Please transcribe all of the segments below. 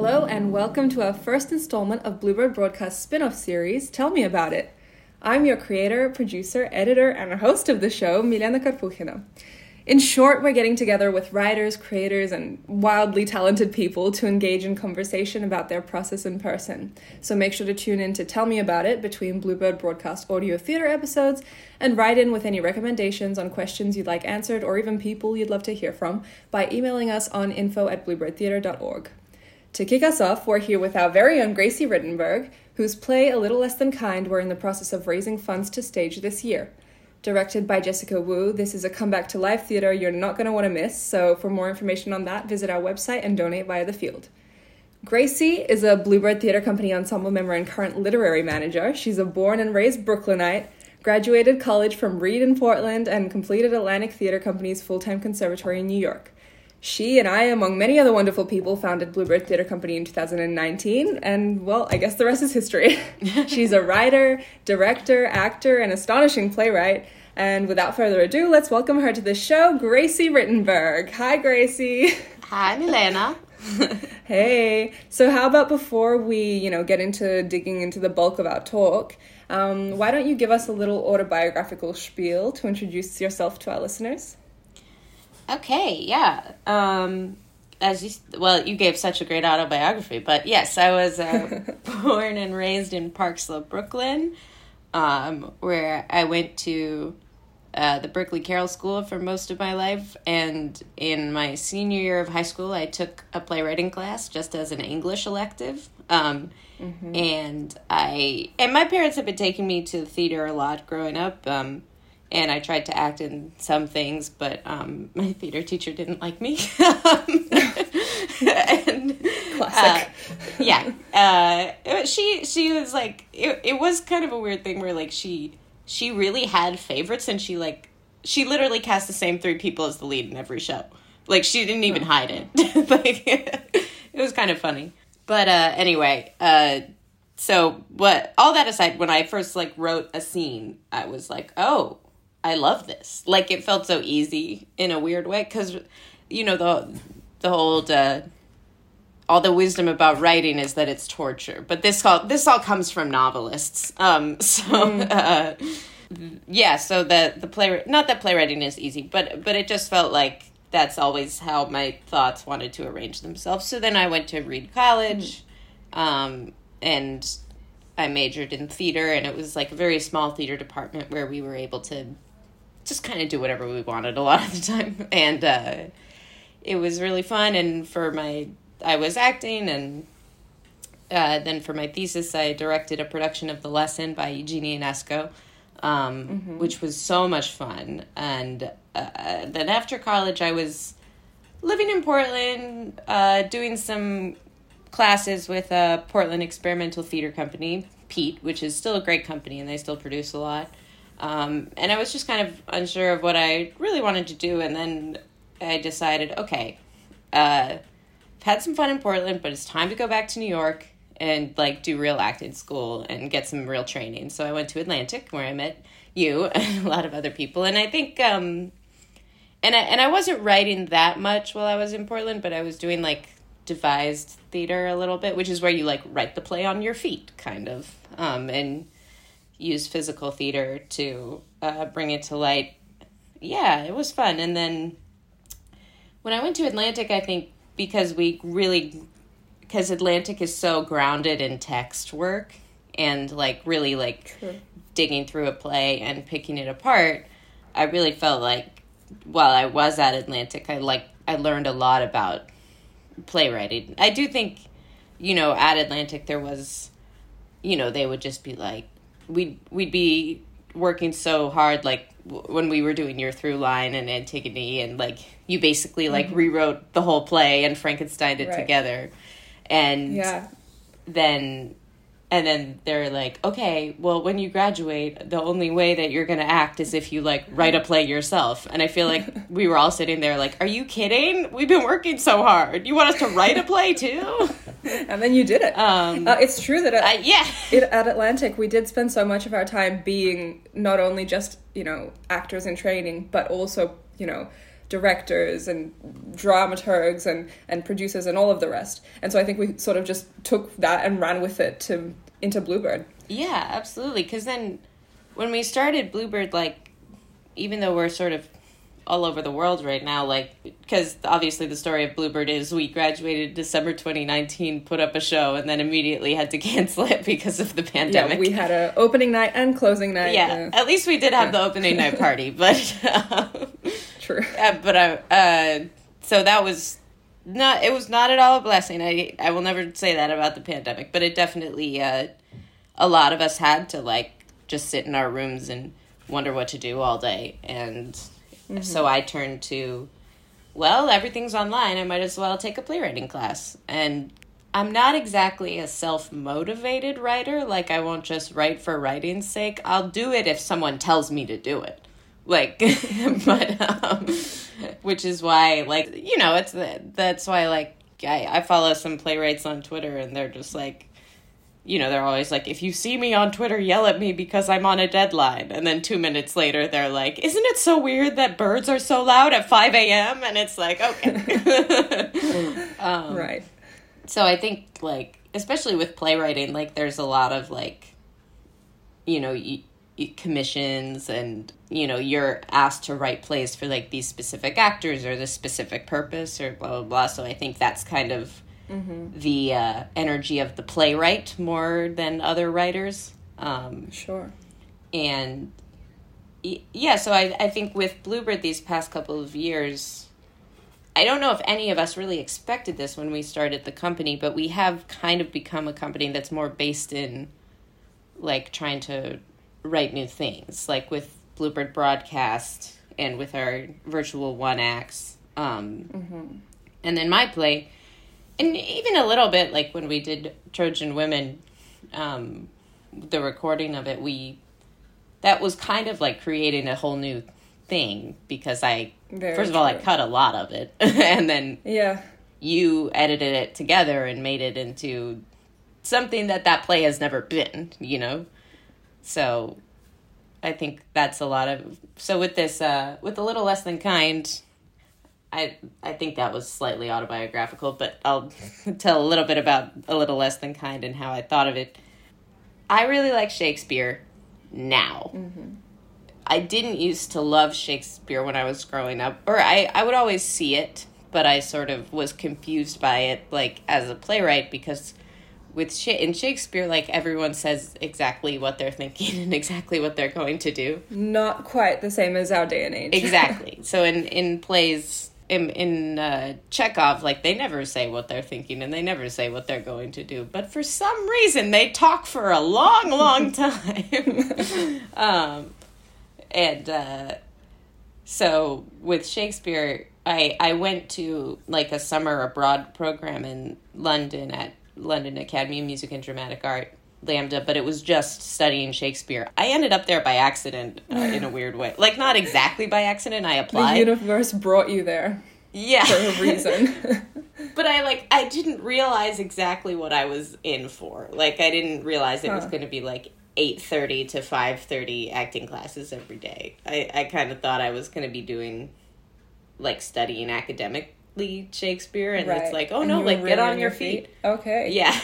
Hello and welcome to our first installment of Bluebird Broadcast spin-off series, Tell Me About It. I'm your creator, producer, editor, and host of the show, Milena Karpukhina. In short, we're getting together with writers, creators, and wildly talented people to engage in conversation about their process in person. So make sure to tune in to Tell Me About It between Bluebird Broadcast audio theater episodes and write in with any recommendations on questions you'd like answered or even people you'd love to hear from by emailing us on info@bluebirdtheater.org. To kick us off, we're here with our very own Gracie Rittenberg, whose play A Little Less Than Kind we're in the process of raising funds to stage this year. Directed by Jessica Wu, this is a comeback to live theater you're not going to want to miss, so for more information on that, visit our website and donate via the field. Gracie is a Bluebird Theater Company ensemble member and current literary manager. She's a born and raised Brooklynite, graduated college from Reed in Portland, and completed Atlantic Theater Company's full-time conservatory in New York. She and I, among many other wonderful people, founded Bluebird Theater Company in 2019, and, well, I guess the rest is history. She's a writer, director, actor, and astonishing playwright. And without further ado, let's welcome her to the show, Gracie Rittenberg. Hi, Gracie. Hi, Milena. Hey. So how about before we, get into digging into the bulk of our talk, why don't you give us a little autobiographical spiel to introduce yourself to our listeners? Okay, yeah. You gave such a great autobiography, but yes, I was born and raised in Park Slope, Brooklyn, where I went to the Berkeley Carroll School for most of my life, and in my senior year of high school, I took a playwriting class just as an English elective, and my parents had been taking me to theater a lot growing up, and I tried to act in some things, but my theater teacher didn't like me. Classic. She was like, it was kind of a weird thing where like she really had favorites, and she literally cast the same three people as the lead in every show. Like, she didn't even hide it. It was kind of funny. But anyway, so all that aside, when I first wrote a scene, I was like, oh, I love this. Like, it felt so easy in a weird way, because, the whole, all the wisdom about writing is that it's torture. But this all comes from novelists. So the not that playwriting is easy, but it just felt like that's always how my thoughts wanted to arrange themselves. So then I went to Reed College, and I majored in theater, and it was like a very small theater department where we were able to just kind of do whatever we wanted a lot of the time. And it was really fun. And I was acting, and then for my thesis, I directed a production of The Lesson by Eugenie Ionesco, which was so much fun. And then after college, I was living in Portland, doing some classes with a Portland Experimental Theater Company, Pete, which is still a great company, and they still produce a lot. And I was just kind of unsure of what I really wanted to do, and then I decided, okay, I've had some fun in Portland, but it's time to go back to New York and do real acting school and get some real training. So I went to Atlantic, where I met you and a lot of other people, and I think and I wasn't writing that much while I was in Portland, but I was doing devised theater a little bit, which is where you write the play on your feet, kind of, and use physical theater to bring it to light. Yeah, it was fun. And then when I went to Atlantic, I think because Atlantic is so grounded in text work and really True. Digging through a play and picking it apart, I really felt like while I was at Atlantic, I learned a lot about playwriting. I do think, at Atlantic there was, they would just be we'd be working so hard, when we were doing Your Through Line and Antigone, and you basically rewrote the whole play and Frankensteined it together, and then they're like, okay, well, when you graduate, the only way that you're gonna act is if you write a play yourself. And I feel like we were all sitting there are you kidding? We've been working so hard. You want us to write a play too? And then you did it. It's true that at Atlantic, we did spend so much of our time being not only just, actors in training, but also, directors and dramaturgs and producers and all of the rest. And so I think we sort of just took that and ran with it into Bluebird. Yeah, absolutely. Because then when we started Bluebird, like, even though we're sort of all over the world right now, like, because obviously the story of Bluebird is we graduated December 2019, put up a show, and then immediately had to cancel it because of the pandemic. Yeah, we had a opening night and closing night. Yeah, at least we did have the opening night party, but true. So that was not. It was not at all a blessing. I will never say that about the pandemic, but it definitely a lot of us had to like just sit in our rooms and wonder what to do all day. And so I turned to, well, everything's online, I might as well take a playwriting class. And I'm not exactly a self-motivated writer. Like, I won't just write for writing's sake. I'll do it if someone tells me to do it. Like, but, which is why, like, you know, that's why, like, I follow some playwrights on Twitter, and they're just like, you know, they're always like, if you see me on Twitter, yell at me because I'm on a deadline. And then 2 minutes later, they're like, isn't it so weird that birds are so loud at 5 a.m.? And it's like, okay. Right. So I think, like, especially with playwriting, like, there's a lot of, like, you know, commissions and, you know, you're asked to write plays for, like, these specific actors or this specific purpose or blah, blah, blah. So I think that's kind of the energy of the playwright more than other writers. Sure. And yeah, so I think with Bluebird these past couple of years, I don't know if any of us really expected this when we started the company, but we have kind of become a company that's more based in like trying to write new things, like with Bluebird Broadcast and with our virtual one acts. And then my play, and even a little bit like when we did Trojan Women, the recording of it, that was kind of like creating a whole new thing because first of all, I cut a lot of it and then you edited it together and made it into something that play has never been, you know? So I think that's a lot of, so with this, with A Little Less Than Kind, I think that was slightly autobiographical, but I'll tell a little bit about A Little Less Than Kind and how I thought of it. I really like Shakespeare now. I didn't used to love Shakespeare when I was growing up, or I would always see it, but I sort of was confused by it, like, as a playwright, because in Shakespeare, like, everyone says exactly what they're thinking and exactly what they're going to do. Not quite the same as our day and age. Exactly. So in plays, in Chekhov, like, they never say what they're thinking and they never say what they're going to do. But for some reason, they talk for a long, long time. So with Shakespeare, I went to, like, a summer abroad program in London at London Academy of Music and Dramatic Art, Lambda, but it was just studying Shakespeare. I ended up there by accident, in a weird way. Like, not exactly by accident, I applied. The universe brought you there. Yeah. For a reason. But I didn't realize exactly what I was in for. Like, I didn't realize it was going to be, like, 8:30 to 5:30 acting classes every day. I kind of thought I was going to be doing, like, studying academically Shakespeare, and it's like, oh no, like, really get on your feet. Okay. Yeah.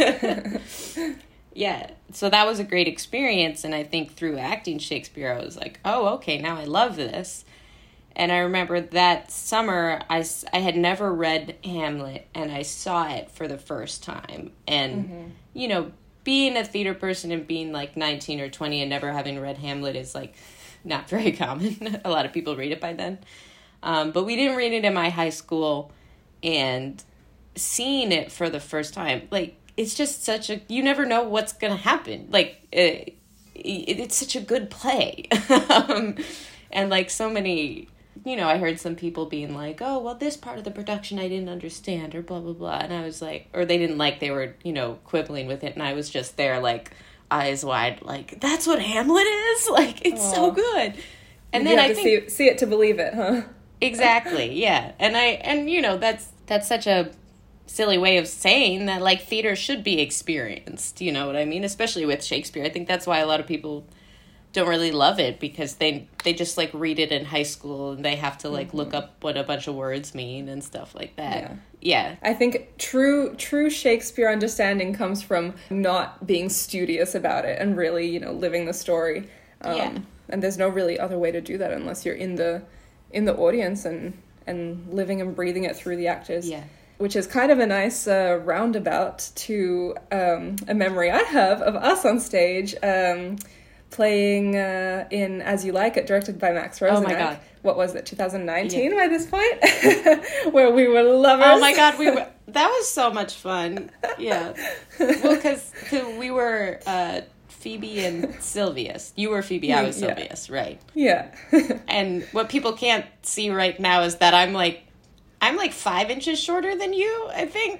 Yeah. So that was a great experience, and I think through acting Shakespeare, I was like, oh, okay, now I love this. And I remember that summer, I had never read Hamlet, and I saw it for the first time. And, you know, being a theater person and being, like, 19 or 20 and never having read Hamlet is, like, not very common. A lot of people read it by then. But we didn't read it in my high school, and seeing it for the first time, like, it's just you never know what's going to happen. Like, it's such a good play. And, like, so many, you know, I heard some people being like, oh, well, this part of the production I didn't understand, or blah, blah, blah. And I was like, or they didn't like, they were, you know, quibbling with it. And I was just there, like, eyes wide, like, that's what Hamlet is? Like, it's so good. And then I think see it to believe it, huh? Exactly, yeah. And you know, that's such a silly way of saying that, like, theater should be experienced, you know what I mean? Especially with Shakespeare. I think that's why a lot of people don't really love it because they just like read it in high school and they have to like look up what a bunch of words mean and stuff like that. Yeah. I think true Shakespeare understanding comes from not being studious about it and really, you know, living the story. And there's no really other way to do that unless you're in the audience and living and breathing it through the actors. Yeah. Which is kind of a nice roundabout to a memory I have of us on stage playing in As You Like It, directed by Max Rosenak. Oh my God. What was it, 2019 by this point? Where we were lovers. Oh my God, that was so much fun. Yeah. Well, because we were Phoebe and Sylvius. You were Phoebe, I was Sylvius, right? Yeah. And what people can't see right now is that I'm like 5 inches shorter than you, I think.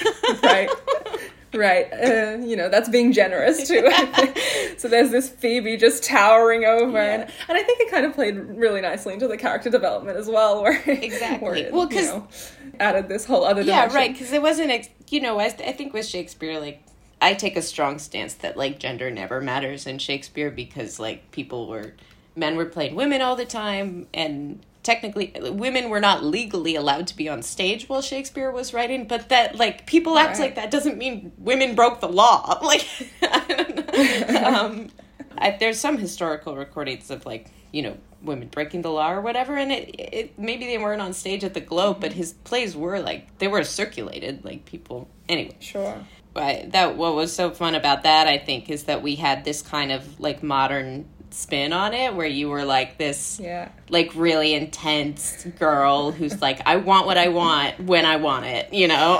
Right. You know, that's being generous too. I think. So there's this Phoebe just towering over, and I think it kind of played really nicely into the character development as well, where exactly. Where it, added this whole other dimension. Yeah, right. Because it wasn't, you know, I think with Shakespeare, like, I take a strong stance that like gender never matters in Shakespeare because like men were playing women all the time, and technically women were not legally allowed to be on stage while Shakespeare was writing, but that like people act like that doesn't mean women broke the law. Like, I don't know. There's some historical recordings of like, you know, women breaking the law or whatever, and it maybe they weren't on stage at the Globe, but his plays were like, they were circulated, like people, anyway. Sure. What was so fun about that, I think, is that we had this kind of like modern spin on it where you were like this like really intense girl who's like, I want what I want when I want it, you know.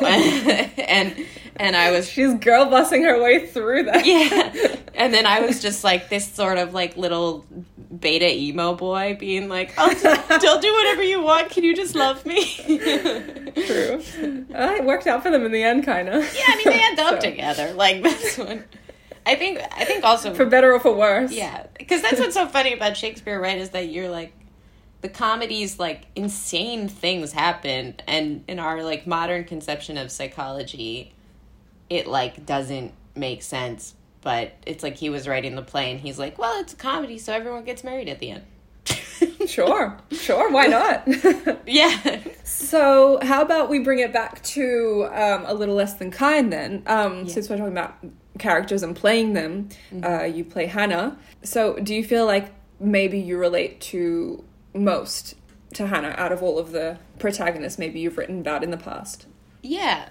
and I was, she's girl bossing her way through that. And then I was just like this sort of like little beta emo boy being like, I'll do whatever you want, can you just love me? True. It worked out for them in the end, kind of. Yeah, I mean, they end up together, like that's one. I think also... For better or for worse. Yeah, because that's what's so funny about Shakespeare, right, is that you're, like, the comedies, like, insane things happen, and in our, like, modern conception of psychology, it, like, doesn't make sense, but it's like he was writing the play, and he's like, well, it's a comedy, so everyone gets married at the end. Sure, why not? Yeah. So, how about we bring it back to A Little Less Than Kind, then, since we're talking about characters and playing them. You play Hannah. So do you feel like maybe you relate to most to Hannah out of all of the protagonists maybe you've written about in the past? Yeah.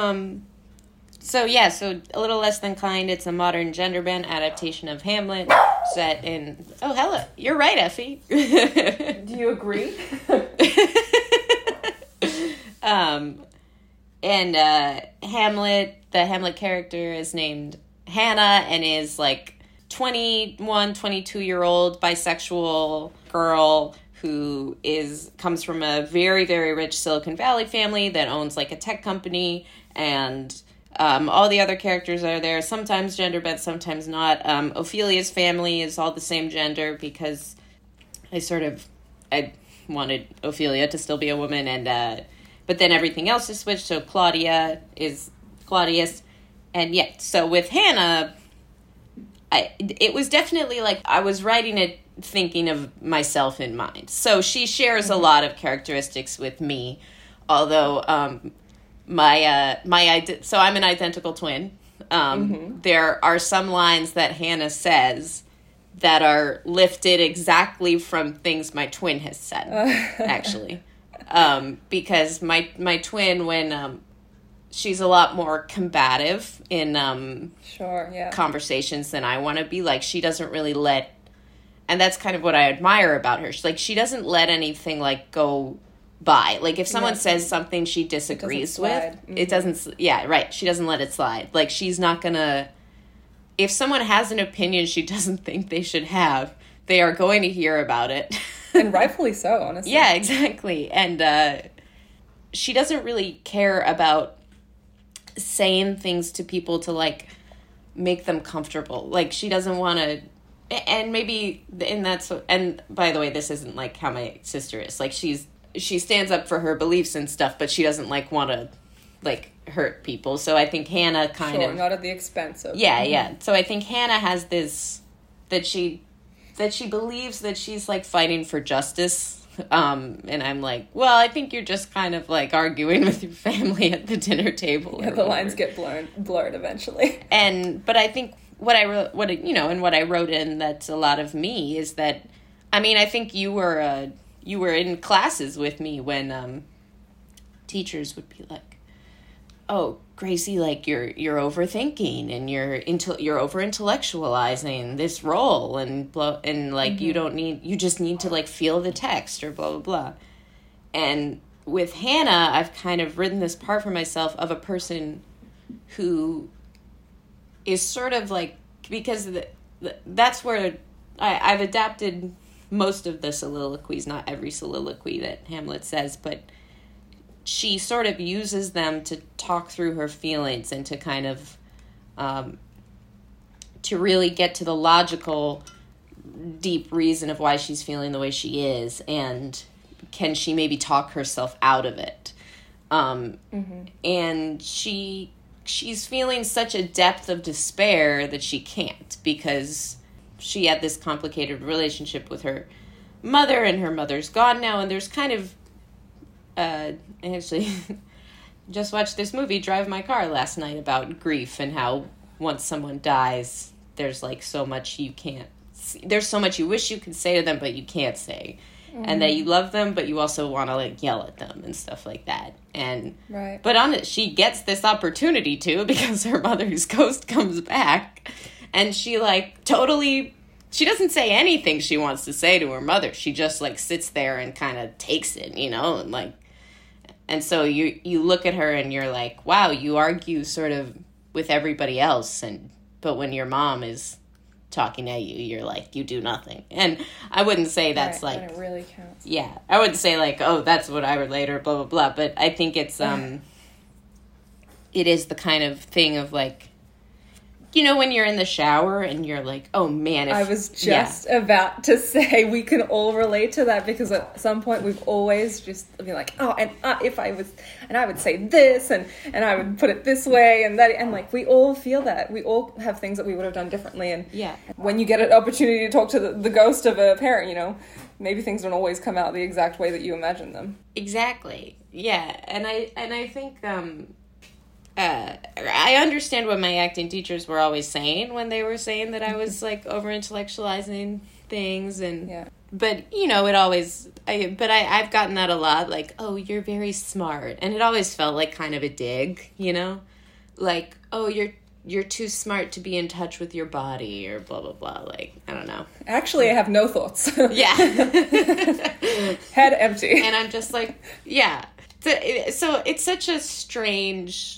So A Little Less Than Kind, it's a modern gender bend adaptation of Hamlet set in... Oh, hella. You're right, Effie. Do you agree? Hamlet, the Hamlet character is named Hannah and is like 22-year-old bisexual girl who comes from a very, very rich Silicon Valley family that owns like a tech company, and all the other characters are there, sometimes gender bent, sometimes not. Ophelia's family is all the same gender because I wanted Ophelia to still be a woman, and but then everything else is switched, so Claudia is Claudius. And so with Hannah, it was definitely like I was writing it thinking of myself in mind. So she shares a lot of characteristics with me, although so I'm an identical twin. There are some lines that Hannah says that are lifted exactly from things my twin has said, actually. Because my twin, when she's a lot more combative in conversations than I want to be, like she doesn't really and that's kind of what I admire about her. She doesn't let anything like go by. Like if someone says something she disagrees with, it doesn't. She doesn't let it slide. Like she's not gonna. If someone has an opinion she doesn't think they should have, they are going to hear about it. And rightfully so, honestly. Yeah, exactly. And she doesn't really care about saying things to people to, like, make them comfortable. Like, she doesn't want to... And maybe... And by the way, this isn't, like, how my sister is. Like, she stands up for her beliefs and stuff, but she doesn't, like, want to, like, hurt people. So I think Hannah kind of... not at the expense of... Yeah. So I think Hannah has this... That she that she believes that she's like fighting for justice. And I'm like, well, I think you're just kind of like arguing with your family at the dinner table. Yeah, the lines get blurred eventually. But I think what I wrote in that's a lot of me is that, I mean, I think you were in classes with me when teachers would be like, "Oh, Gracie, like you're overthinking and you're over intellectualizing this role and like you just need to like feel the text or blah blah blah." And with Hannah, I've kind of written this part for myself of a person who is sort of like, because that's where I've adapted most of the soliloquies, not every soliloquy that Hamlet says, but she sort of uses them to talk through her feelings and to kind of to really get to the logical, deep reason of why she's feeling the way she is, and can she maybe talk herself out of it. And she's feeling such a depth of despair that she can't, because she had this complicated relationship with her mother, and her mother's gone now, and there's kind of actually just watched this movie, Drive My Car, last night about grief and how once someone dies, there's like so much you can't there's so much you wish you could say to them but you can't say, and that you love them but you also want to like yell at them and stuff like that. And right. But on it, she gets this opportunity to, because her mother's ghost comes back, and she like totally, she doesn't say anything she wants to say to her mother. She just like sits there and kind of takes it, and like, and so you look at her and you're like, wow, you argue sort of with everybody else, but when your mom is talking at you, you're like, you do nothing. And I wouldn't say that's right, like, and it really counts. Yeah, I wouldn't say like, oh, that's what I relate or blah blah blah. But I think it's it is the kind of thing of like, when you're in the shower and you're like, oh man, I was just about to say we can all relate to that, because at some point we've always just been like, oh, and if I was, and I would say this, and I would put it this way, and that, and like we all feel that. We all have things that we would have done differently, and when you get an opportunity to talk to the ghost of a parent, maybe things don't always come out the exact way that you imagine them. Exactly. Yeah, and I think I understand what my acting teachers were always saying when they were saying that I was like over intellectualizing things, and but it always I've gotten that a lot, like, oh, you're very smart, and it always felt like kind of a dig, like, oh, you're too smart to be in touch with your body, or blah blah blah, like, I don't know. Actually, I have no thoughts. Yeah. Head empty. And I'm just like, yeah. So it's such a strange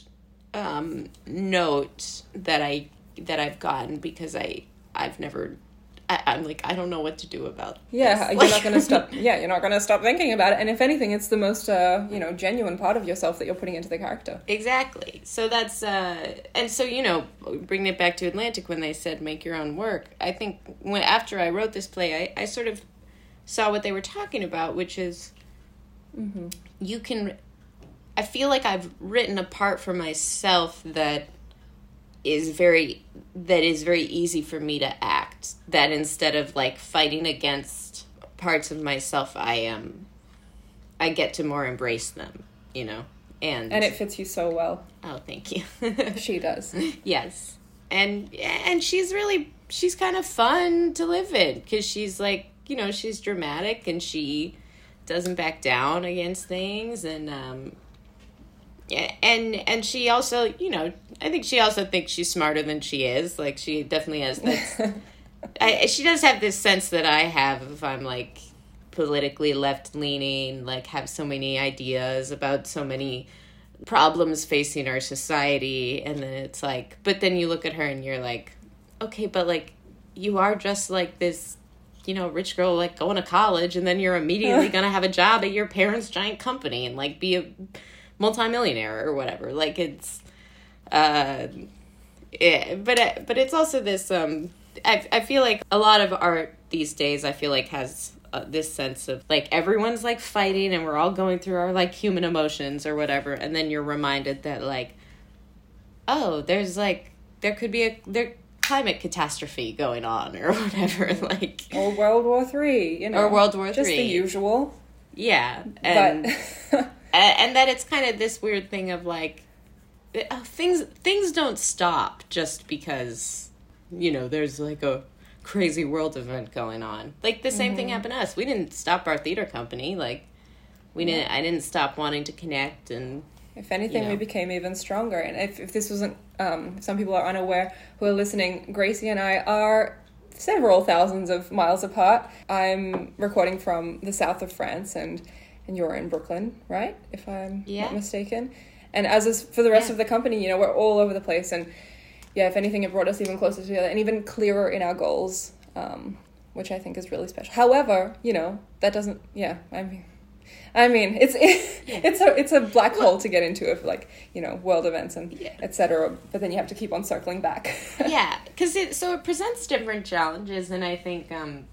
note that I've gotten, because I'm like, I don't know what to do about this. You're not going to stop. Yeah, you're not going to stop thinking about it. And if anything, it's the most genuine part of yourself that you're putting into the character. Exactly. So that's and so bringing it back to Atlantic, when they said make your own work, I think after I wrote this play, I sort of saw what they were talking about, which is you can. I feel like I've written a part for myself that is very easy for me to act. That instead of like fighting against parts of myself, I get to more embrace them, and it fits you so well. Oh, thank you. She does. Yes, and she's kind of fun to live in, because she's like, she's dramatic and she doesn't back down against things, and and she also, I think she also thinks she's smarter than she is. Like, she definitely has that. She does have this sense that I have, if I'm like politically left-leaning, like have so many ideas about so many problems facing our society, and then it's like, but then you look at her and you're like, okay, but like, you are just like this, rich girl, like going to college, and then you're immediately gonna have a job at your parents' giant company and like be a multimillionaire or whatever. Like, it's but it's also this I feel like a lot of art these days, I feel like, has this sense of like everyone's like fighting and we're all going through our like human emotions or whatever, and then you're reminded that like, oh, there's like there climate catastrophe going on or whatever, like, or World War III, you know, or World War III, just the usual. Yeah, and and that it's kind of this weird thing of like things don't stop just because, you know, there's like a crazy world event going on. Like the same thing happened to us. We didn't stop our theater company. Like I didn't stop wanting to connect, and if anything, we became even stronger. And if this wasn't, some people are unaware who are listening, Gracie and I are several thousands of miles apart. I'm recording from the south of France, and you're in Brooklyn, right? If I'm not mistaken. And as is for the rest of the company, you know, we're all over the place. And yeah, if anything, it brought us even closer together and even clearer in our goals, which I think is really special. However, you know, that doesn't, I mean, it's a black hole to get into of, like, you know, world events and etc. But then you have to keep on circling back. Yeah, because it presents different challenges, and I think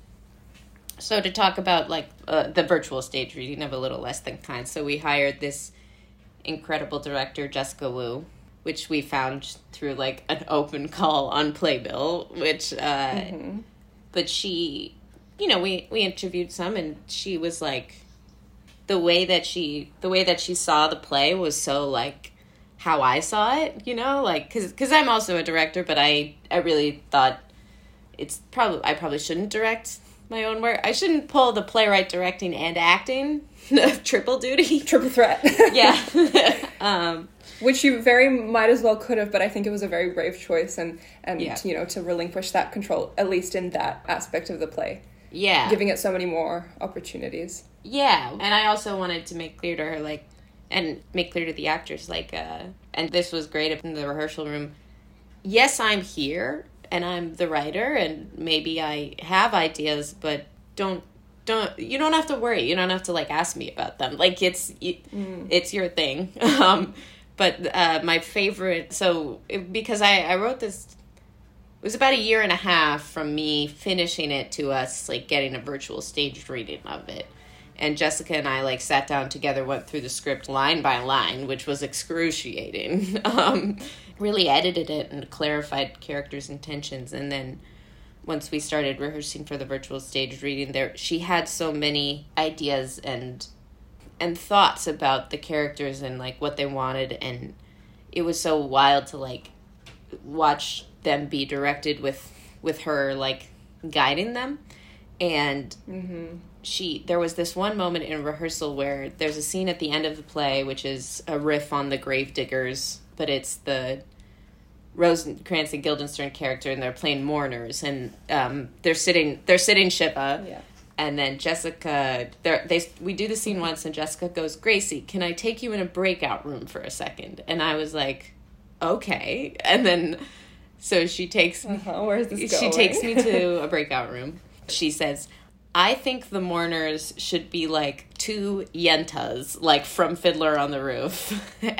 so to talk about like the virtual stage reading of A Little Less Than Kind. So we hired this incredible director, Jessica Wu, which we found through like an open call on Playbill, which but she, you know, we interviewed some, and she was like, the way that she saw the play was so like how I saw it, you know, like because I'm also a director, but I really thought I probably shouldn't direct my own work. I shouldn't pull the playwright, directing, and acting triple duty, triple threat. Yeah. Which you very might as well could have, but I think it was a very brave choice, and you know, to relinquish that control, at least in that aspect of the play. Yeah. Giving it so many more opportunities. Yeah, and I also wanted to make clear to her, like, and make clear to the actors, like, and this was great up in the rehearsal room. Yes, I'm here, and I'm the writer, and maybe I have ideas, but you don't have to worry. You don't have to, like, ask me about them. Like, it's your thing. But my favorite, because I wrote this, it was about 1.5 years from me finishing it to us, like, getting a virtual staged reading of it. And Jessica and I, like, sat down together, went through the script line by line, which was excruciating. Really edited it and clarified characters' intentions. And then once we started rehearsing for the virtual staged reading, she had so many ideas and thoughts about the characters and, like, what they wanted. And it was so wild to, like, watch them be directed with her, like, guiding them. And there was this one moment in rehearsal where there's a scene at the end of the play, which is a riff on the Gravediggers, but it's the Rosencrantz and Guildenstern character, and they're playing mourners, and they're sitting Shiva. Yeah. And then Jessica, we do the scene once, and Jessica goes, "Gracie, can I take you in a breakout room for a second?" And I was like, "Okay." And then, so she takes where's this going? She takes me to a breakout room. She says, "I think the mourners should be like 2 yentas, like from Fiddler on the Roof."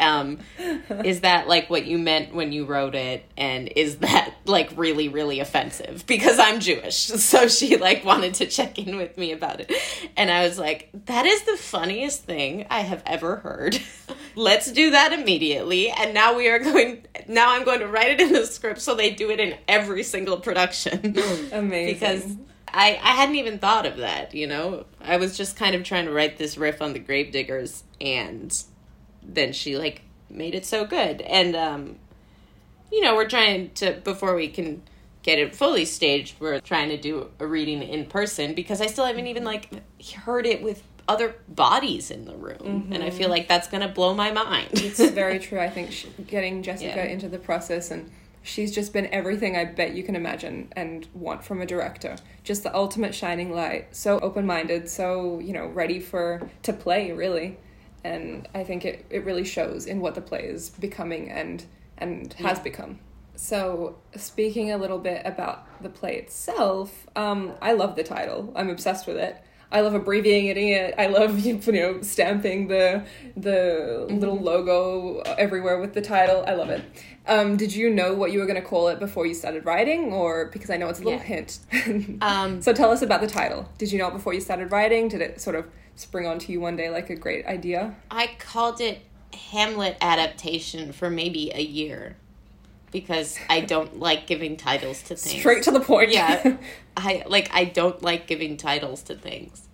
Is that like what you meant when you wrote it? And is that like really, really offensive? Because I'm Jewish. So she like wanted to check in with me about it. And I was like, that is the funniest thing I have ever heard. Let's do that immediately. And now I'm going to write it in the script so they do it in every single production. Amazing. Because I hadn't even thought of that, you know? I was just kind of trying to write this riff on the Gravediggers, and then she, like, made it so good. And, you know, we're trying to, before we can get it fully staged, we're trying to do a reading in person, because I still haven't even, like, heard it with other bodies in the room. And I feel like that's going to blow my mind. It's very true. I think getting Jessica into the process, and she's just been everything I bet you can imagine and want from a director. Just the ultimate shining light. So open-minded, so, you know, ready to play, really. And I think it really shows in what the play is becoming and has become. So speaking a little bit about the play itself, I love the title. I'm obsessed with it. I love abbreviating it. I love, you know, stamping the little logo everywhere with the title. I love it. Did you know what you were going to call it before you started writing? Or, because I know it's a little hint. So tell us about the title. Did you know it before you started writing? Did it sort of spring onto you one day like a great idea? I called it Hamlet adaptation for maybe a year. because I don't like giving titles to things. Straight to the point. Yeah. I don't like giving titles to things.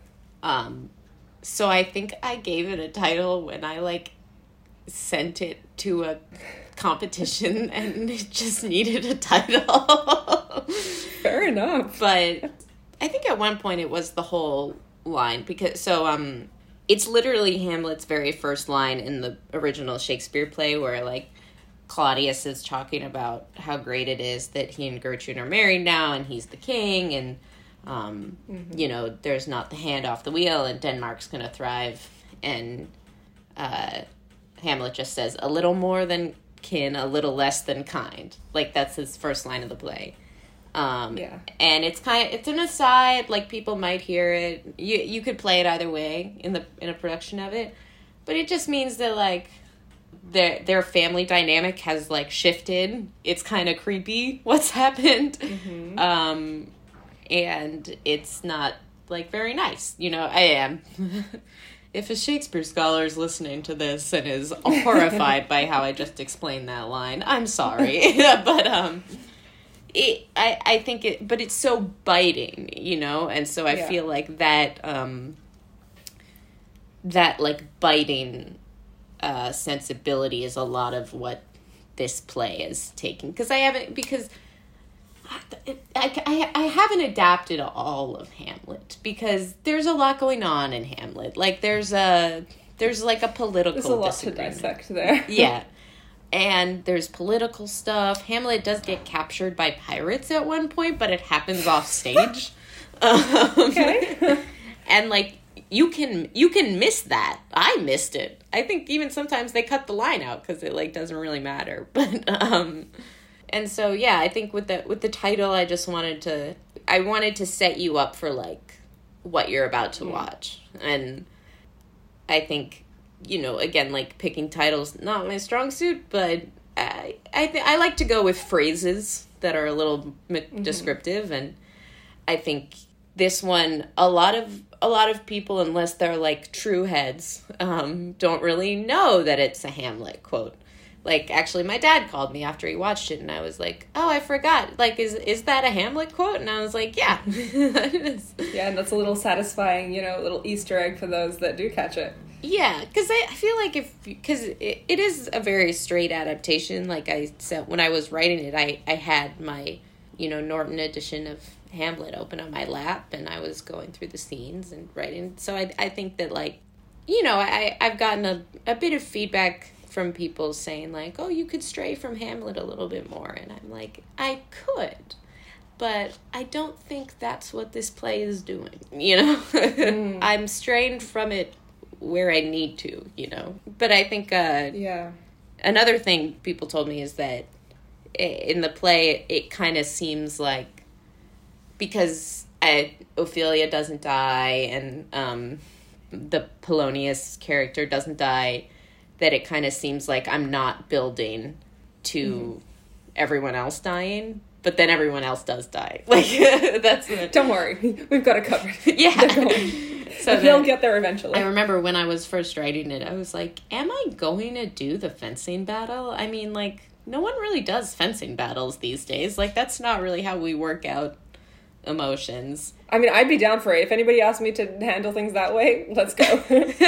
So I think I gave it a title when I, like, sent it to a competition and it just needed a title. Fair enough. But I think at one point it was the whole line, because, it's literally Hamlet's very first line in the original Shakespeare play, where, like, Claudius is talking about how great it is that he and Gertrude are married now, and he's the king, and, you know, there's not the hand off the wheel, and Denmark's gonna thrive, and, Hamlet just says, a little more than kin, a little less than kind. Like, that's his first line of the play. Yeah. And it's an aside, like, people might hear it. You could play it either way in a production of it, but it just means that, like, their family dynamic has, like, shifted. It's kind of creepy what's happened. And it's not, like, very nice. You know, I am. If a Shakespeare scholar is listening to this and is horrified by how I just explained that line, I'm sorry. But, I think but it's so biting, you know? And so I feel like that, like, biting sensibility is a lot of what this play is taking. Because I haven't adapted all of Hamlet, because there's a lot going on in Hamlet. Like, there's like a political There's a lot to dissect there. Yeah. And there's political stuff. Hamlet does get captured by pirates at one point, but it happens off stage. Okay. And, like, you can miss that. I missed it. I think even sometimes they cut the line out because it, like, doesn't really matter. But and so, yeah, I think with the title, I wanted to set you up for, like, what you're about to watch. And I think, you know, again, like, picking titles, not my strong suit, but I like to go with phrases that are a little descriptive, and I think this one, a lot of people, unless they're, like, true heads, don't really know that it's a Hamlet quote. Like, actually, my dad called me after he watched it, and I was like, oh, I forgot. Like, is that a Hamlet quote? And I was like, yeah. It is. Yeah, and that's a little satisfying, you know, little Easter egg for those that do catch it. Yeah, because I feel like because it is a very straight adaptation. Like I said, when I was writing it, I had my, you know, Norton edition of Hamlet open on my lap, and I was going through the scenes and writing. So I think that, like, you know, I've gotten a bit of feedback from people saying, like, oh, you could stray from Hamlet a little bit more. And I'm like, I could, but I don't think that's what this play is doing, you know? I'm straying from it where I need to, you know? But I think, another thing people told me is that in the play, it kind of seems like, because Ophelia doesn't die and the Polonius character doesn't die, that it kind of seems like I'm not building to everyone else dying, but then everyone else does die. Like, that's it. Don't worry, we've got it covered. Yeah. So they'll get there eventually. I remember when I was first writing it, I was like, am I going to do the fencing battle? I mean, like, no one really does fencing battles these days. Like, that's not really how we work out emotions. I mean, I'd be down for it. If anybody asked me to handle things that way, let's go.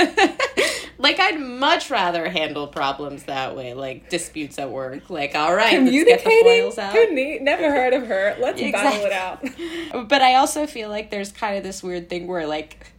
Like, I'd much rather handle problems that way, like disputes at work. Like, all right, let's get the foils out. Who never heard of her. Let's battle it out. But I also feel like there's kind of this weird thing where, like,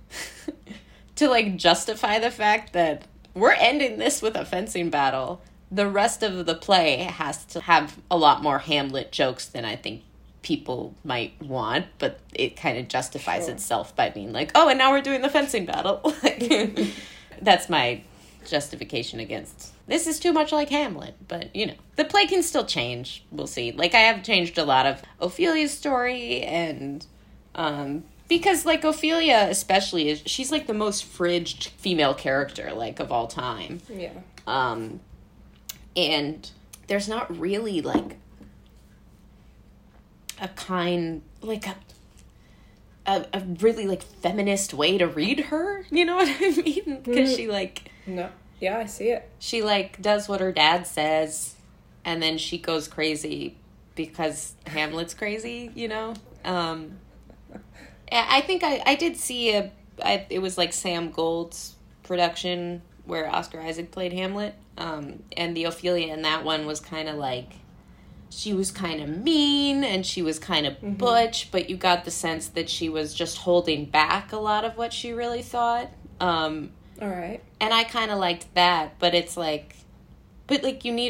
to, like, justify the fact that we're ending this with a fencing battle, the rest of the play has to have a lot more Hamlet jokes than I think people might want, but it kind of justifies itself by being like, oh, and now we're doing the fencing battle. Like, that's my justification against this is too much like Hamlet, but, you know, the play can still change. We'll see. Like, I have changed a lot of Ophelia's story, and because, like, Ophelia especially she's like the most fridged female character, like, of all time. Yeah. And there's not really, like, a kind, like, a really, like, feminist way to read her, you know what I mean? Because she, like... No. Yeah, I see it. She, like, does what her dad says, and then she goes crazy because Hamlet's crazy, you know? I think I did see it was like Sam Gold's production where Oscar Isaac played Hamlet, and the Ophelia in that one was kind of like, she was kind of mean and she was kind of butch, but you got the sense that she was just holding back a lot of what she really thought. All right. And I kind of liked that, but it's like, but like you need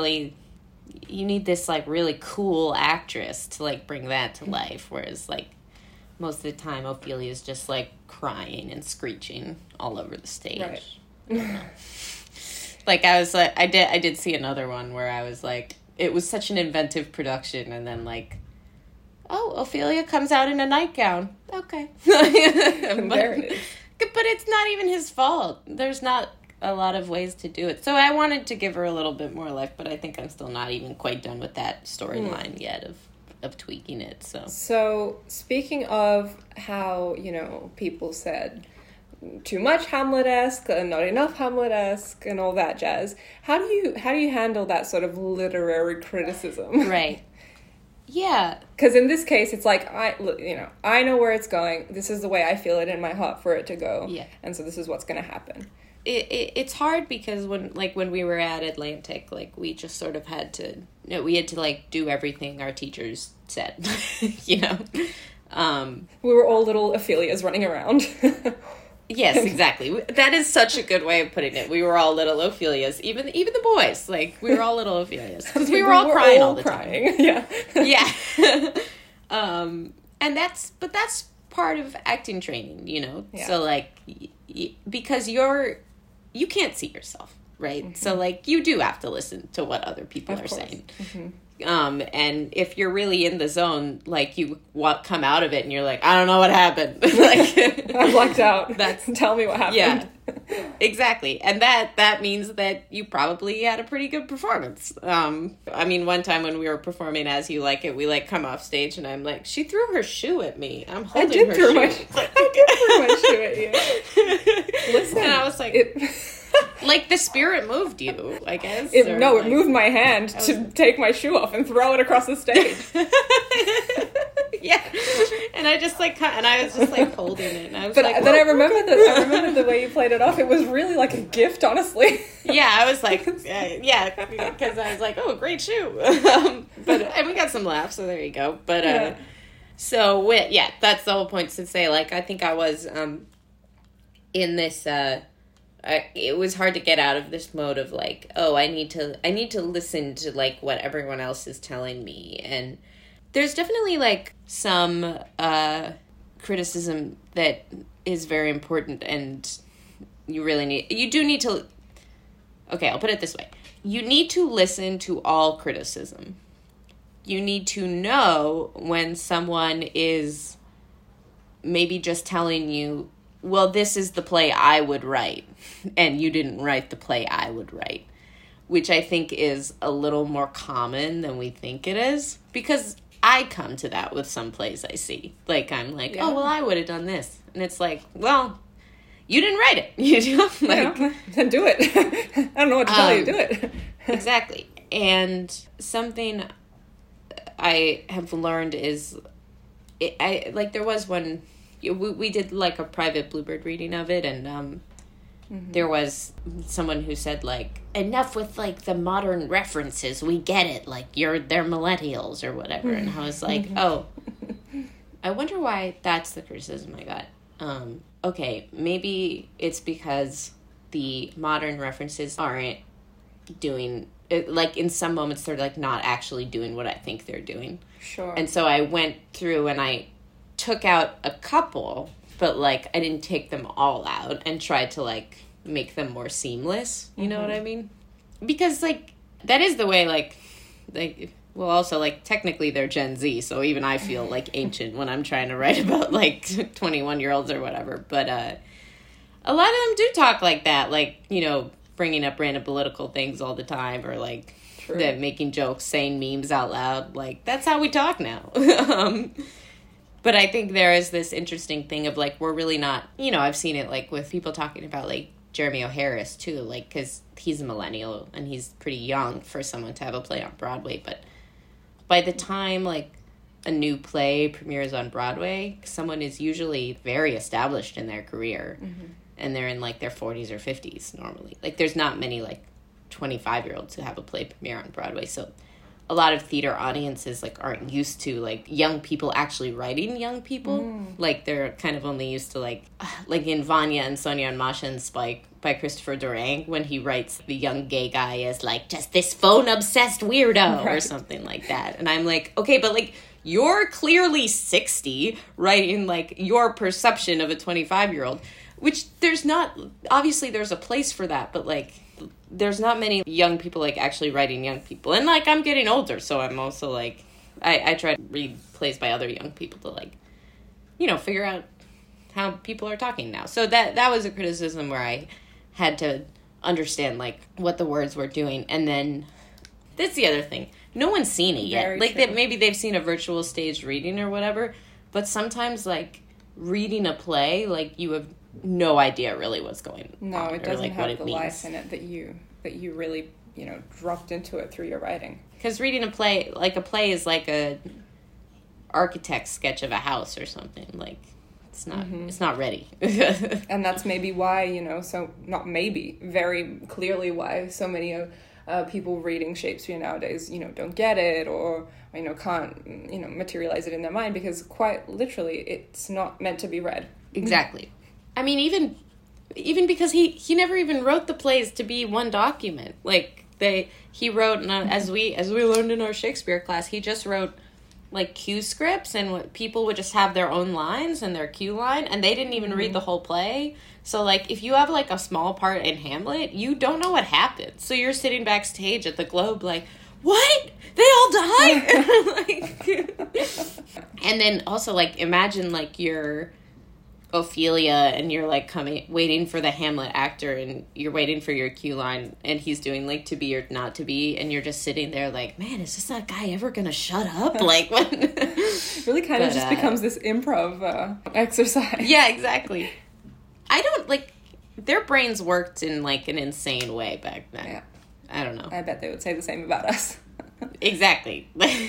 this like really cool actress to like bring that to life, whereas like most of the time Ophelia is just like crying and screeching all over the stage. Right. Like I did see another one where I was like, it was such an inventive production, and then like, oh, Ophelia comes out in a nightgown. Okay. There it is. But it's not even his fault. There's not a lot of ways to do it. So I wanted to give her a little bit more life, but I think I'm still not even quite done with that storyline yet of tweaking it. So speaking of how, you know, people said too much Hamlet-esque and not enough Hamlet-esque and all that jazz, how do you handle that sort of literary criticism? Right. Yeah. Because in this case, it's like, I know where it's going. This is the way I feel it in my heart for it to go. Yeah. And so this is what's going to happen. It's hard because when we were at Atlantic, like we just sort of had to, we had to like do everything our teachers said, you know? We were all little Ophelias running around. Yes, exactly. That is such a good way of putting it. We were all little Ophelias, even the boys. Like we were all little Ophelias because we were all crying all the time. Yeah, yeah. And that's part of acting training, you know. Yeah. So like, because you can't see yourself, right? Mm-hmm. So like, you do have to listen to what other people are saying. Mm-hmm. And if you're really in the zone, like you come out of it and you're like, I don't know what happened. Like I blacked out. Tell me what happened. Yeah, exactly. And that means that you probably had a pretty good performance. I mean, one time when we were performing As You Like It, we like come off stage and I'm like, she threw her shoe at me. I'm holding her shoe. I did throw my shoe at you. Listen, and I was like, like the spirit moved you, I guess. It moved my hand to take my shoe off and throw it across the stage. Yeah, and I just like, and I was just like holding it, and I was like. Then I remember the way you played it off. It was really like a gift, honestly. Yeah, I was like, yeah, because I was like, oh, great shoe. And we got some laughs, so there you go. But yeah. So that's the whole point to say. Like, I think I was in this. It was hard to get out of this mode of like, oh, I need to listen to like what everyone else is telling me. And there's definitely like some criticism that is very important, and you do need to, okay, I'll put it this way. You need to listen to all criticism. You need to know when someone is maybe just telling you, well, this is the play I would write, and you didn't write the play I would write, which I think is a little more common than we think it is, because I come to that with some plays I see. Like, I'm like, oh, well, I would have done this. And it's like, well, you didn't write it. You know? Like, then do it. I don't know what to tell you. Do it. Exactly. And something I have learned is, there was one... We did like a private Bluebird reading of it, and there was someone who said like, enough with like the modern references, we get it, like they're millennials or whatever. And I was like, oh, I wonder why that's the criticism I got. Okay, maybe it's because the modern references aren't doing it, like in some moments they're like not actually doing what I think they're doing. Sure. And so I went through and I took out a couple, but like I didn't take them all out, and tried to like make them more seamless. You know what I mean? Because like that is the way like well, also like technically they're Gen Z, so even I feel like ancient when I'm trying to write about like 21-year-olds or whatever. But a lot of them do talk like that, like, you know, bringing up random political things all the time, or like making jokes, saying memes out loud. Like that's how we talk now. But I think there is this interesting thing of, like, we're really not, you know, I've seen it, like, with people talking about, like, Jeremy O. Harris, too, like, because he's a millennial and he's pretty young for someone to have a play on Broadway. But by the time, like, a new play premieres on Broadway, someone is usually very established in their career. Mm-hmm. And they're in, like, their 40s or 50s normally. Like, there's not many, like, 25-year-olds who have a play premiere on Broadway. So a lot of theater audiences, like, aren't used to, like, young people actually writing young people. Mm. Like, they're kind of only used to, like in Vanya and Sonia and Masha and Spike by Christopher Durang, when he writes the young gay guy as, like, just this phone-obsessed weirdo or something like that. And I'm like, okay, but, like, you're clearly 60 writing, like, your perception of a 25-year-old, which there's not, obviously there's a place for that, but, like, there's not many young people, like, actually writing young people. And, like, I'm getting older, so I'm also, like, I try to read plays by other young people to, like, you know, figure out how people are talking now. So that was a criticism where I had to understand, like, what the words were doing. And then, that's the other thing. No one's seen it yet. Like, maybe they've seen a virtual staged reading or whatever, but sometimes, like, reading a play, like, you have no idea really what's going on. No, it doesn't like, have the life in it that you really, you know, dropped into it through your writing. Because reading a play is like a architect's sketch of a house or something. Like, it's not ready. And that's maybe why, you know, very clearly why so many people reading Shakespeare nowadays, you know, don't get it or, you know, can't, you know, materialize it in their mind, because quite literally it's not meant to be read. Exactly. I mean, even because he never even wrote the plays to be one document. Like, he wrote, as we learned in our Shakespeare class, he just wrote, like, cue scripts, and people would just have their own lines and their cue line, and they didn't even read the whole play. So, like, if you have, like, a small part in Hamlet, you don't know what happened. So you're sitting backstage at the Globe, like, what? They all died? Like, and then also, like, imagine, like, you're Ophelia and you're, like, waiting for the Hamlet actor, and you're waiting for your cue line, and he's doing, like, to be or not to be, and you're just sitting there like, man, is this that guy ever gonna shut up? Like, what? Really kind of just becomes this improv exercise. Yeah, exactly. I don't, like, their brains worked in, like, an insane way back then. Yeah. I don't know. I bet they would say the same about us. Exactly.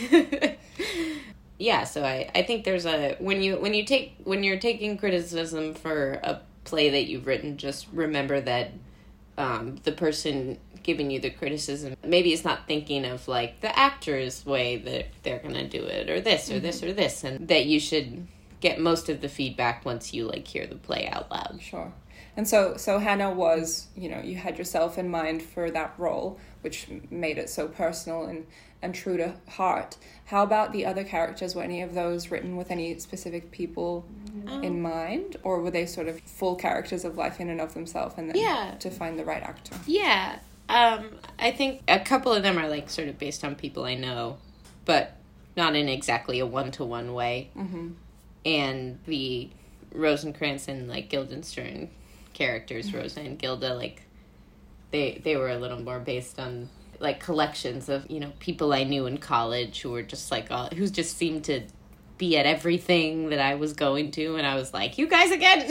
Yeah, so I think there's when you're taking criticism for a play that you've written, just remember that the person giving you the criticism maybe is not thinking of, like, the actor's way that they're gonna do it, or this or this or this, and that you should get most of the feedback once you, like, hear the play out loud. Sure. And so Hannah was, you know, you had yourself in mind for that role, which made it so personal and true to heart. How about the other characters? Were any of those written with any specific people in mind? Or were they sort of full characters of life in and of themselves, and then to find the right actor? Yeah. I think a couple of them are, like, sort of based on people I know, but not in exactly a one-to-one way. Mm-hmm. And the Rosencrantz and, like, Guildenstern characters, Rosa and Gilda, like, they were a little more based on, like, collections of, you know, people I knew in college who were just, like, who just seemed to be at everything that I was going to, and I was like, you guys again!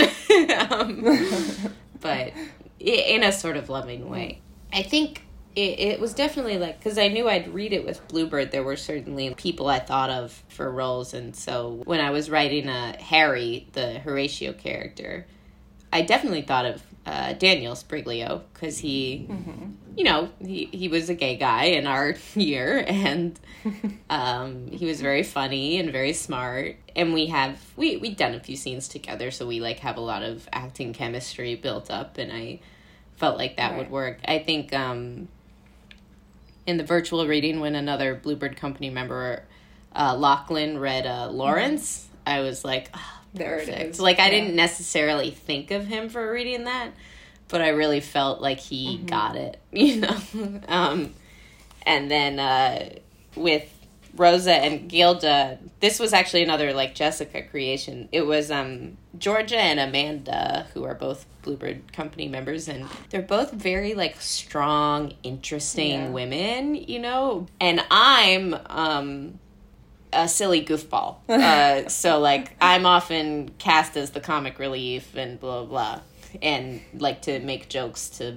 But in a sort of loving way. I think it was definitely, like, because I knew I'd read it with Bluebird, there were certainly people I thought of for roles, and so when I was writing Harry, the Horatio character, I definitely thought of Daniel Sbriglio, because he, you know, he was a gay guy in our year, and he was very funny and very smart, and we'd done a few scenes together, so we, like, have a lot of acting chemistry built up, and I felt like that would work. I think in the virtual reading, when another Bluebird Company member, Lachlan, read Lawrence, I was like, oh, there it is. Like, I didn't necessarily think of him for reading that, but I really felt like he got it, you know? And then with Rosa and Gilda, this was actually another, like, Jessica creation. It was Georgia and Amanda, who are both Bluebird Company members, and they're both very, like, strong, interesting women, you know? And I'm a silly goofball. So, like, I'm often cast as the comic relief and blah, blah, blah. and like to make jokes to,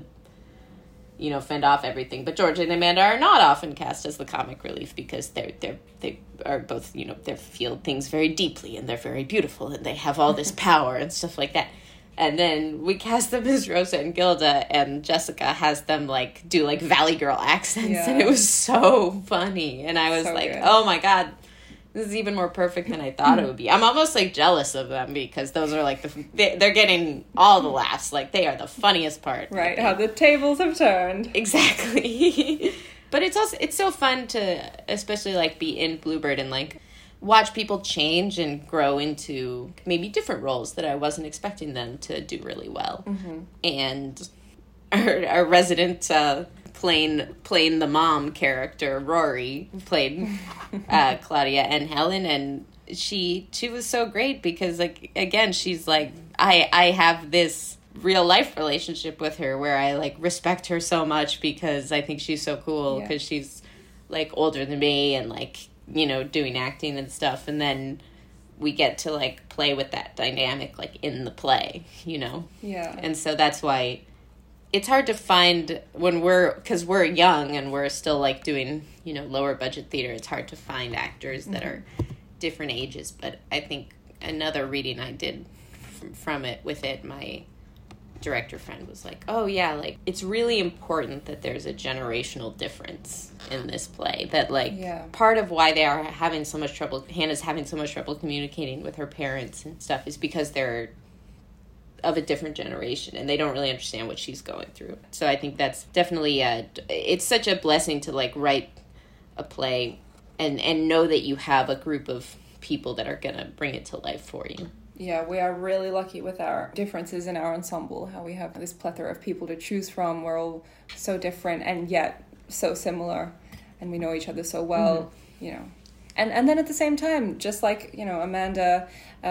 you know, fend off everything. But George and Amanda are not often cast as the comic relief because they are both, you know, they feel things very deeply and they're very beautiful and they have all this power and stuff like that. And then we cast them as Rosa and Gilda, and Jessica has them like do like Valley Girl accents, and it was so funny. And I was so like, good. Oh my God, this is even more perfect than I thought it would be. I'm almost like jealous of them because those are like they're getting all the laughs. Like they are the funniest part. Right, how the tables have turned. Exactly. But it's so fun to especially like be in Bluebird and like watch people change and grow into maybe different roles that I wasn't expecting them to do really well. Mm-hmm. And our resident playing the mom character, Rory, played Claudia and Helen, and she was so great because, like, again, she's like, I have this real life relationship with her where I like respect her so much because I think she's so cool because she's like older than me and like, you know, doing acting and stuff, and then we get to like play with that dynamic like in the play, you know. And so that's why it's hard to find when because we're young and we're still like doing, you know, lower budget theater. It's hard to find actors that are different ages. But I think another reading I did from it with it, my director friend was like, oh yeah, like it's really important that there's a generational difference in this play, that like part of why they are having so much trouble, Hannah's having so much trouble communicating with her parents and stuff, is because they're of a different generation and they don't really understand what she's going through. So I think that's definitely it's such a blessing to like write a play and know that you have a group of people that are gonna bring it to life for you. Yeah, we are really lucky with our differences in our ensemble, how we have this plethora of people to choose from. We're all so different and yet so similar, and we know each other so well, you know. And then at the same time, just like, you know, Amanda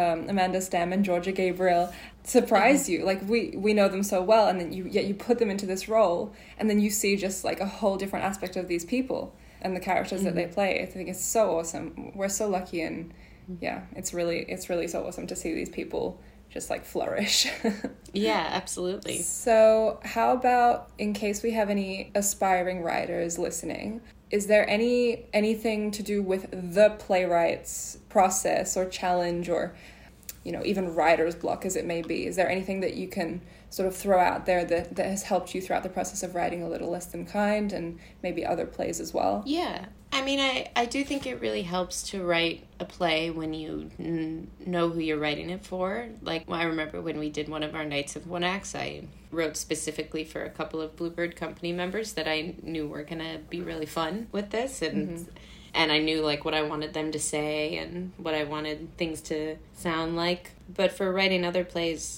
Stem and Georgia Gabriel surprise you. Like, we know them so well, and then you put them into this role, and then you see just, like, a whole different aspect of these people and the characters that they play. I think it's so awesome. We're so lucky, and yeah, it's really so awesome to see these people just like flourish. Yeah, absolutely. So how about, in case we have any aspiring writers listening, is there anything to do with the playwright's process or challenge, or, you know, even writer's block as it may be? Is there anything that you can sort of throw out there that has helped you throughout the process of writing A Little Less Than Kind and maybe other plays as well? Yeah. I mean, I do think it really helps to write a play when you know who you're writing it for. Like, I remember when we did one of our Nights of One Acts, I wrote specifically for a couple of Bluebird company members that I knew were going to be really fun with this. And and I knew, like, what I wanted them to say and what I wanted things to sound like. But for writing other plays,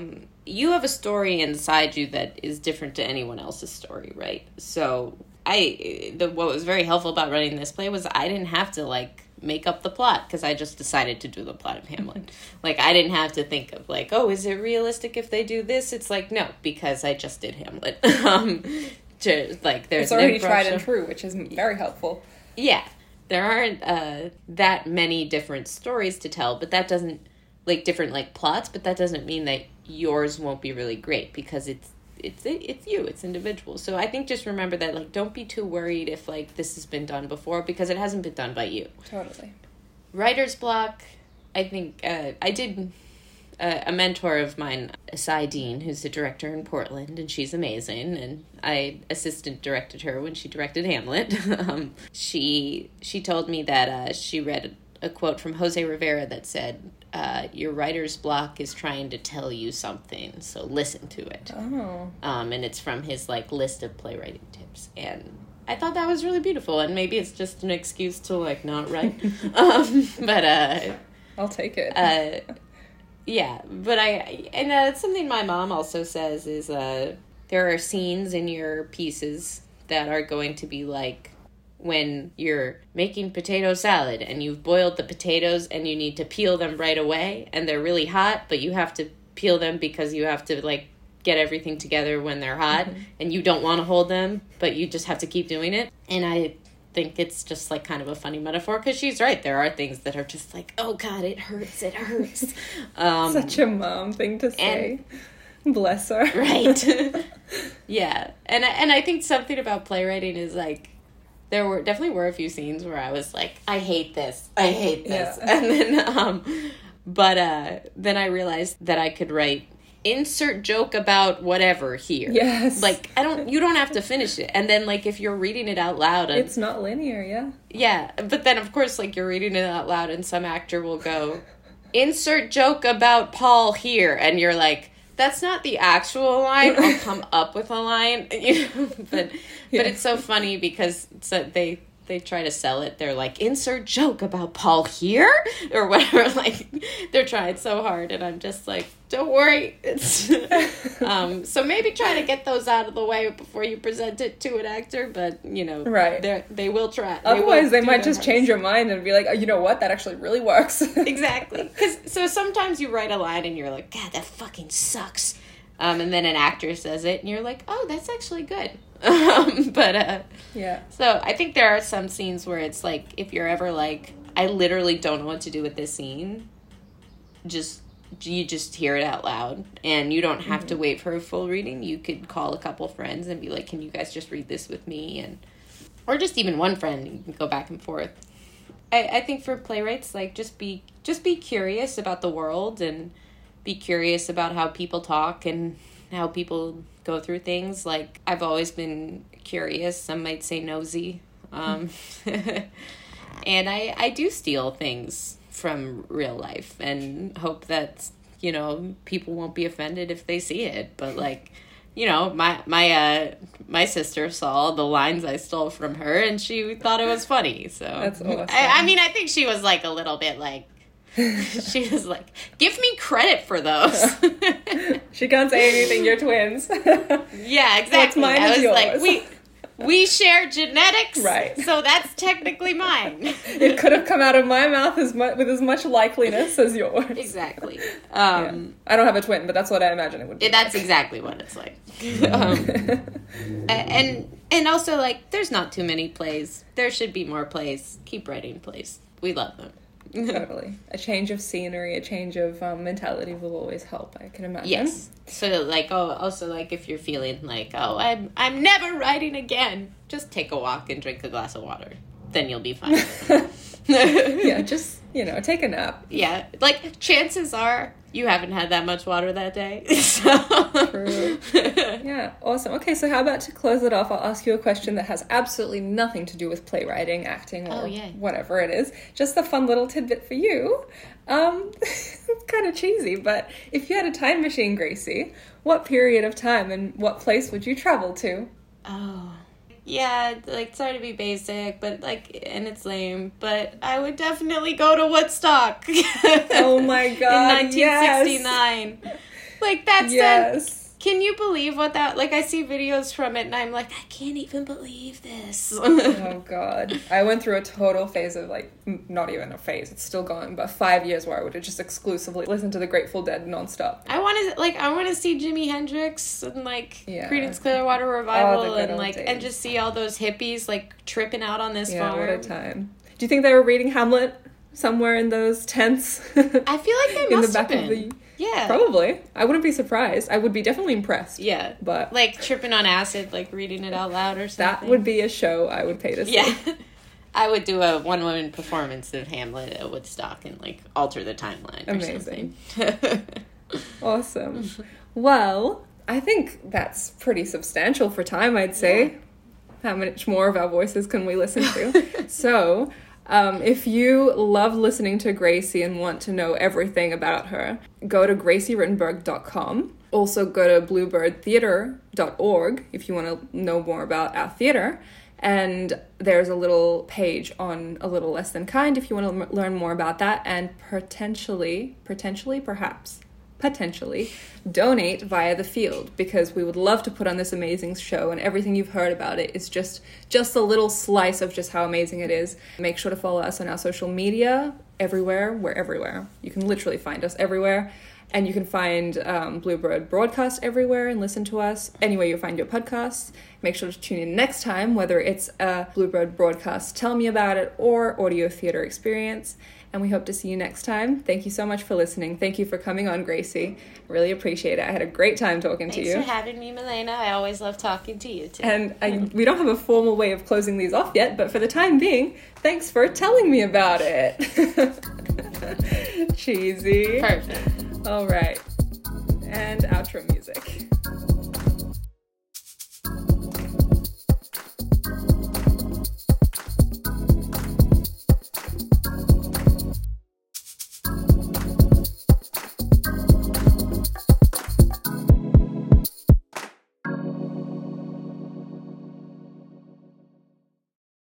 you have a story inside you that is different to anyone else's story, right? So what was very helpful about writing this play was I didn't have to, like, make up the plot because I just decided to do the plot of Hamlet. Like, I didn't have to think of, like, oh, is it realistic if they do this? It's like, no, because I just did Hamlet. There's it's already tried and true, which is very helpful. Yeah. There aren't that many different stories to tell, but that doesn't, like, different, like, plots, but that doesn't mean that yours won't be really great because it's you, it's individual. So I think just remember that, like, don't be too worried if, like, this has been done before because it hasn't been done by you. Totally. Writer's block, I think, I did a mentor of mine, Asai Dean, who's a director in Portland, and she's amazing, and I assistant directed her when she directed Hamlet. She told me that she read a quote from Jose Rivera that said, your writer's block is trying to tell you something, so listen to it. Oh. And it's from his, like, list of playwriting tips, and I thought that was really beautiful, and maybe it's just an excuse to, like, not write. But I'll take it. Yeah, but it's something my mom also says is there are scenes in your pieces that are going to be like when you're making potato salad and you've boiled the potatoes and you need to peel them right away and they're really hot, but you have to peel them because you have to, like, get everything together when they're hot and you don't want to hold them, but you just have to keep doing it. And I think it's just, like, kind of a funny metaphor because she's right. There are things that are just like, oh God, it hurts. Such a mom thing to say. Bless her. Right. Yeah. And I think something about playwriting is like, definitely were a few scenes where I was like, I hate this. Yeah. And then I realized that I could write insert joke about whatever here. Yes. Like, you don't have to finish it. And then, like, if you're reading it out loud. It's not linear, yeah. Yeah. But then, of course, like, you're reading it out loud and some actor will go, insert joke about Paul here. And you're like, that's not the actual line. I'll come up with a line. But it's so funny because they try to sell it. They're like, insert joke about Paul here? Or whatever. Like, they're trying so hard. And I'm just like, don't worry. It's so maybe try to get those out of the way before you present it to an actor. But, right. They will try. Otherwise, they might just change your mind and be like, oh, you know what? That actually really works. Exactly. So sometimes you write a line and you're like, God, that fucking sucks. And then an actor says it and you're like, oh, that's actually good. Yeah. So I think there are some scenes where it's like, if you're ever like, I literally don't know what to do with this scene, you just hear it out loud and you don't have to wait for a full reading. You could call a couple friends and be like, can you guys just read this with me? Or just even one friend, you can go back and forth. I think for playwrights, like, just be curious about the world and be curious about how people talk and how people go through things. Like, I've always been curious. Some might say nosy. And I do steal things from real life and hope that, people won't be offended if they see it. But, like, my sister saw the lines I stole from her and she thought it was funny. So that's awesome. I think she was like a little bit like, she was like, give me credit for those. She can't say anything, you're twins. Yeah, exactly. What's mine is yours. Like, we share genetics, right? So that's technically mine. It could have come out of my mouth with as much likeliness as yours. Exactly. I don't have a twin, but that's what I imagine it would be. That's exactly what it's like. And also, like, there's not too many plays. There should be more plays. Keep writing plays. We love them. Totally. A change of scenery, a change of mentality will always help, I can imagine. Yes. So, like, also, like, if you're feeling like, oh, I'm never writing again, just take a walk and drink a glass of water. Then you'll be fine. Yeah, just, take a nap. Yeah. Like, chances are you haven't had that much water that day. So. True. Yeah, awesome. Okay, so how about to close it off, I'll ask you a question that has absolutely nothing to do with playwriting, acting, or whatever it is. Just a fun little tidbit for you. It's kind of cheesy, but if you had a time machine, Gracie, what period of time and what place would you travel to? Oh. Yeah, like, sorry to be basic, but, like, and it's lame, but I would definitely go to Woodstock. Oh my God, in 1969. Yes. Like, that's yes. Can you believe what that, like, I see videos from it and I'm like, I can't even believe this. Oh God. I went through a total phase of, like, not even a phase, it's still going, but 5 years where I would just exclusively listen to the Grateful Dead nonstop. I want to see Jimi Hendrix and, like, Creedence Clearwater Revival and, like, days. And just see all those hippies, like, tripping out on this farm. Yeah, what a time. Do you think they were reading Hamlet somewhere in those tents? I feel like they must have been. Yeah. Probably. I wouldn't be surprised. I would be definitely impressed. Yeah. But like tripping on acid, like reading it out loud or something. That would be a show I would pay to see. Yeah. I would do a one-woman performance of Hamlet at Woodstock and like alter the timeline or Amazing. Something. Awesome. Well, I think that's pretty substantial for time, I'd say. Yeah. How much more of our voices can we listen to? So... if you love listening to Gracie and want to know everything about her, go to gracierittenberg.com. Also go to bluebirdtheater.org if you want to know more about our theater. And there's a little page on A Little Less Than Kind if you want to learn more about that and potentially donate via the field, because we would love to put on this amazing show, and everything you've heard about it is just a little slice of just how amazing it is. Make sure to follow us on our social media everywhere. We're everywhere. You can literally find us everywhere. And you can find Bluebird Broadcast everywhere and listen to us anywhere you find your podcasts. Make sure to tune in next time, whether it's a Bluebird Broadcast Tell Me About It or audio theater experience. And we hope to see you next time. Thank you so much for listening. Thank you for coming on, Gracie. Really appreciate it. I had a great time talking to you. Thanks for having me, Milena. I always love talking to you, too. And we don't have a formal way of closing these off yet, but for the time being, thanks for telling me about it. Cheesy. Perfect. All right. And outro music.